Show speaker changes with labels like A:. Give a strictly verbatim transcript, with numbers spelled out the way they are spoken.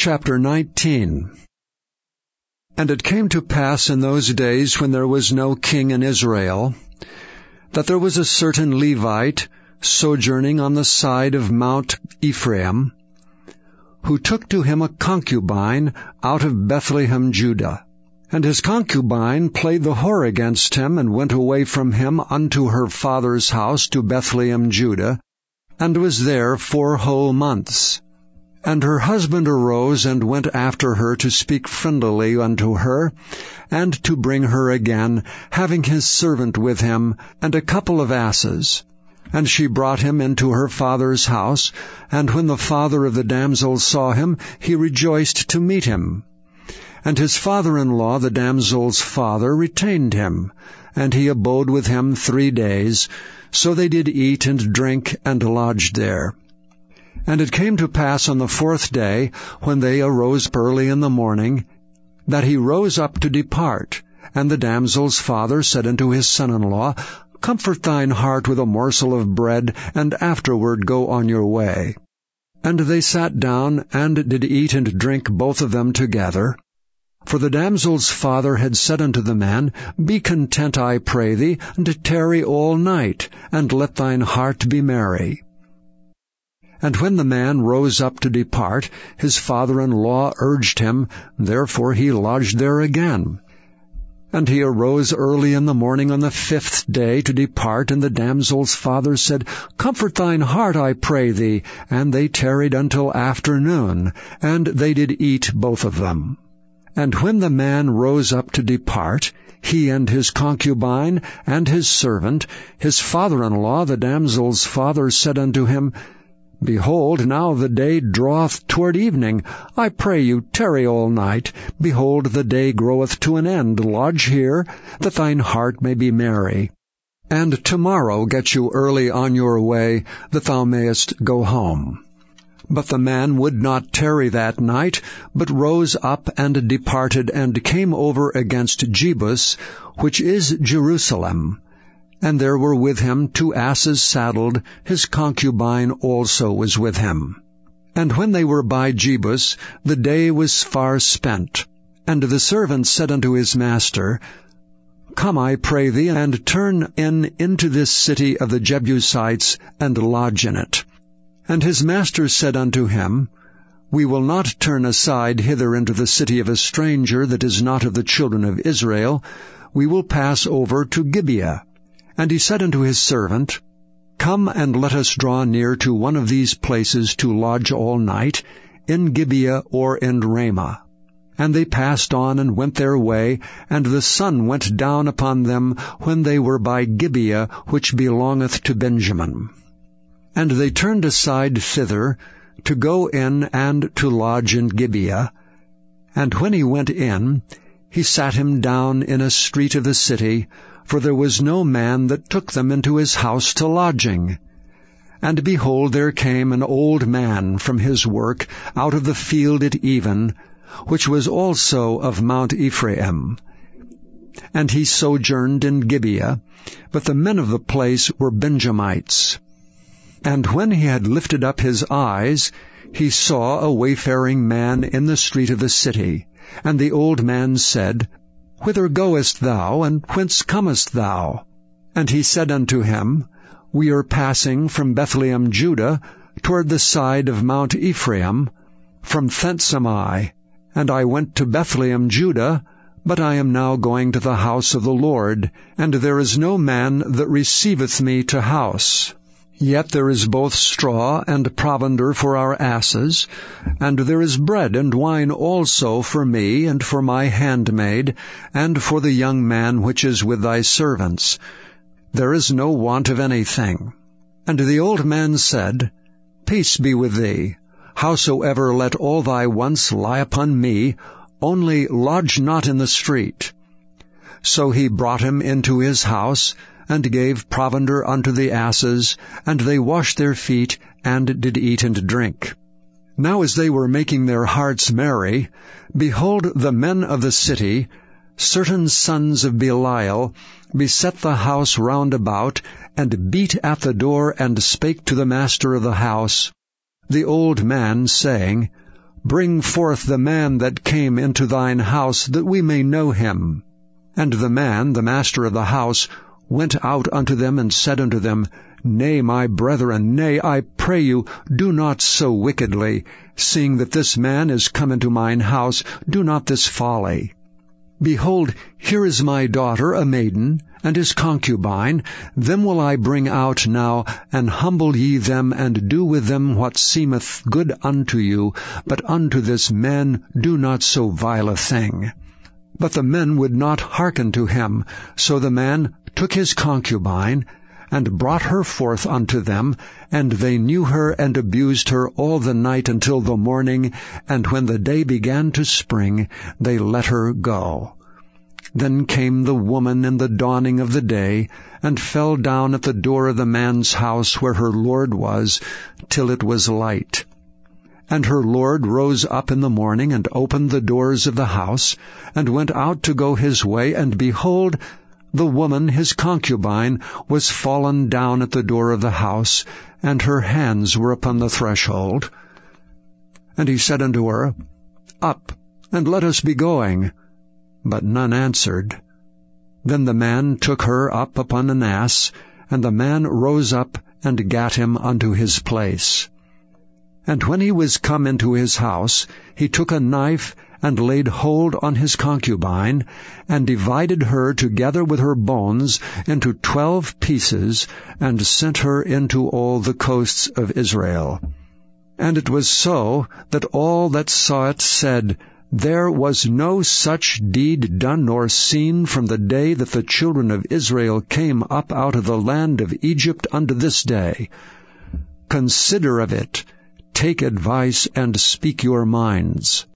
A: Chapter nineteen. And it came to pass in those days, when there was no king in Israel, that there was a certain Levite sojourning on the side of Mount Ephraim, who took to him a concubine out of Bethlehem, Judah. And his concubine played the whore against him, and went away from him unto her father's house to Bethlehem, Judah, and was there four whole months. And her husband arose and went after her to speak friendlily unto her, and to bring her again, having his servant with him, and a couple of asses. And she brought him into her father's house, and when the father of the damsel saw him, he rejoiced to meet him. And his father-in-law, the damsel's father, retained him, and he abode with him three days. So they did eat and drink, and lodged there. And it came to pass on the fourth day, when they arose early in the morning, that he rose up to depart. And the damsel's father said unto his son-in-law, Comfort thine heart with a morsel of bread, and afterward go on your way. And they sat down, and did eat and drink both of them together. For the damsel's father had said unto the man, Be content, I pray thee, and tarry all night, and let thine heart be merry. And when the man rose up to depart, his father-in-law urged him, therefore he lodged there again. And he arose early in the morning on the fifth day to depart, and the damsel's father said, Comfort thine heart, I pray thee. And they tarried until afternoon, and they did eat both of them. And when the man rose up to depart, he and his concubine and his servant, his father-in-law, the damsel's father, said unto him, Behold, now the day draweth toward evening. I pray you, tarry all night. Behold, the day groweth to an end. Lodge here, that thine heart may be merry. And tomorrow get you early on your way, that thou mayest go home. But the man would not tarry that night, but rose up and departed, and came over against Jebus, which is Jerusalem. And there were with him two asses saddled, his concubine also was with him. And when they were by Jebus, the day was far spent. And the servant said unto his master, Come, I pray thee, and turn in into this city of the Jebusites, and lodge in it. And his master said unto him, We will not turn aside hither into the city of a stranger that is not of the children of Israel. We will pass over to Gibeah. And he said unto his servant, Come and let us draw near to one of these places to lodge all night, in Gibeah or in Ramah. And they passed on and went their way, and the sun went down upon them when they were by Gibeah, which belongeth to Benjamin. And they turned aside thither, to go in and to lodge in Gibeah. And when he went in, he sat him down in a street of the city, for there was no man that took them into his house to lodging. And behold, there came an old man from his work out of the field at even, which was also of Mount Ephraim. And he sojourned in Gibeah, but the men of the place were Benjamites. And when he had lifted up his eyes, he saw a wayfaring man in the street of the city. And the old man said, Whither goest thou, and whence comest thou? And he said unto him, We are passing from Bethlehem, Judah, toward the side of Mount Ephraim. From thence am I. And I went to Bethlehem, Judah, but I am now going to the house of the Lord, and there is no man that receiveth me to house. Yet there is both straw and provender for our asses, and there is bread and wine also for me, and for my handmaid, and for the young man which is with thy servants. There is no want of anything. And the old man said, Peace be with thee. Howsoever let all thy wants lie upon me, only lodge not in the street. So he brought him into his house, and gave provender unto the asses, and they washed their feet, and did eat and drink. Now as they were making their hearts merry, behold, the men of the city, certain sons of Belial, beset the house round about, and beat at the door, and spake to the master of the house, the old man, saying, Bring forth the man that came into thine house, that we may know him. And the man, the master of the house, went out unto them, and said unto them, Nay, my brethren, nay, I pray you, do not so wickedly. Seeing that this man is come into mine house, do not this folly. Behold, here is my daughter, a maiden, and his concubine. Them will I bring out now, and humble ye them, and do with them what seemeth good unto you. But unto this man do not so vile a thing. But the men would not hearken to him. So the man took his concubine, and brought her forth unto them, and they knew her and abused her all the night until the morning, and when the day began to spring, they let her go. Then came the woman in the dawning of the day, and fell down at the door of the man's house where her lord was, till it was light. And her lord rose up in the morning, and opened the doors of the house, and went out to go his way, and behold, the woman, his concubine, was fallen down at the door of the house, and her hands were upon the threshold. And he said unto her, Up, and let us be going. But none answered. Then the man took her up upon an ass, and the man rose up and gat him unto his place. And when he was come into his house, he took a knife, and laid hold on his concubine, and divided her together with her bones into twelve pieces, and sent her into all the coasts of Israel. And it was so, that all that saw it said, There was no such deed done nor seen from the day that the children of Israel came up out of the land of Egypt unto this day. Consider of it, take advice, and speak your minds.